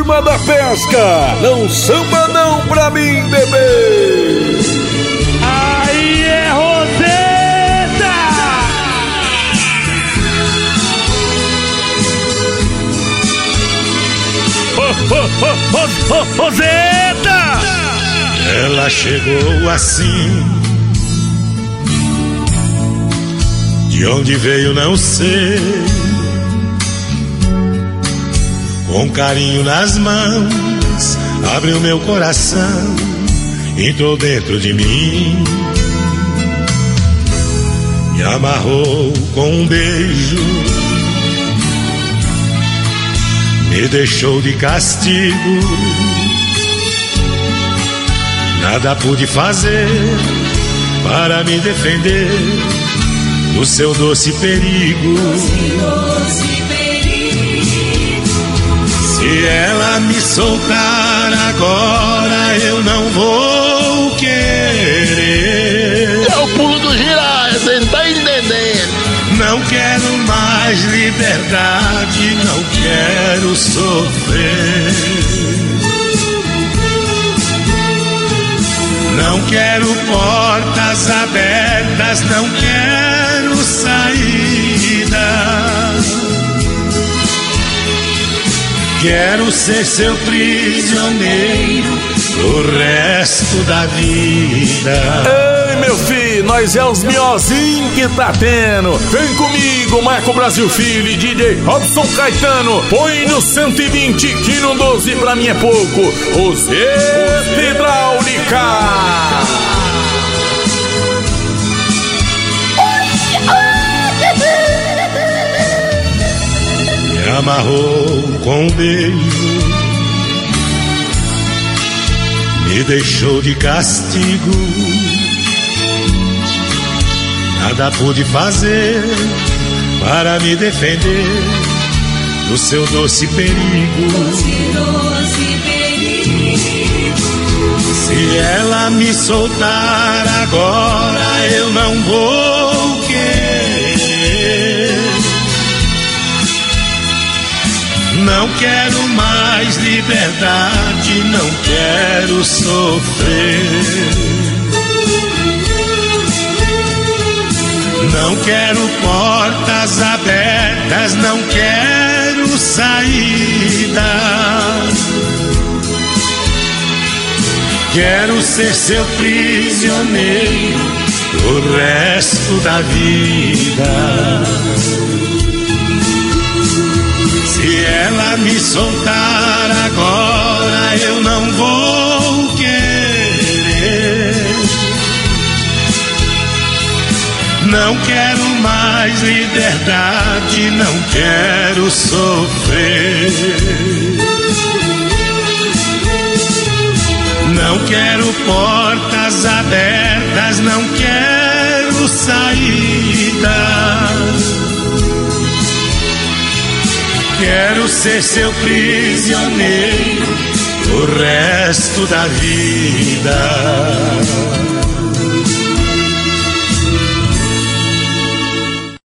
turma da pesca, não samba não pra mim, bebê. Aí é Roseta! Roseta! Ela chegou assim, de onde veio não sei, com carinho nas mãos, abriu meu coração, entrou dentro de mim, me amarrou com um beijo, me deixou de castigo. Nada pude fazer para me defender do seu doce perigo. Se ela me soltar agora, eu não vou querer. É o pulo do girar, você não tá entendendo. Não quero mais liberdade, não quero sofrer. Não quero portas abertas, não quero saída. Quero ser seu prisioneiro o resto da vida. Ei, meu filho, nós é os miozinhos que tá tendo. Vem comigo, Marco Brasil Filho e DJ Robson Caetano. Põe no 120 que no 12 pra mim é pouco. Roseta Hidráulica. Me amarrou com um beijo, me deixou de castigo. Nada pude fazer para me defender do seu doce perigo. Se ela me soltar agora, eu não vou querer. Não quero mais liberdade, não quero sofrer. Não quero portas abertas, não quero saída. Quero ser seu prisioneiro o resto da vida. Se ela me soltar agora, eu não vou querer. Não quero mais liberdade, não quero sofrer. Não quero portas abertas, não quero saída. Quero ser seu prisioneiro o resto da vida.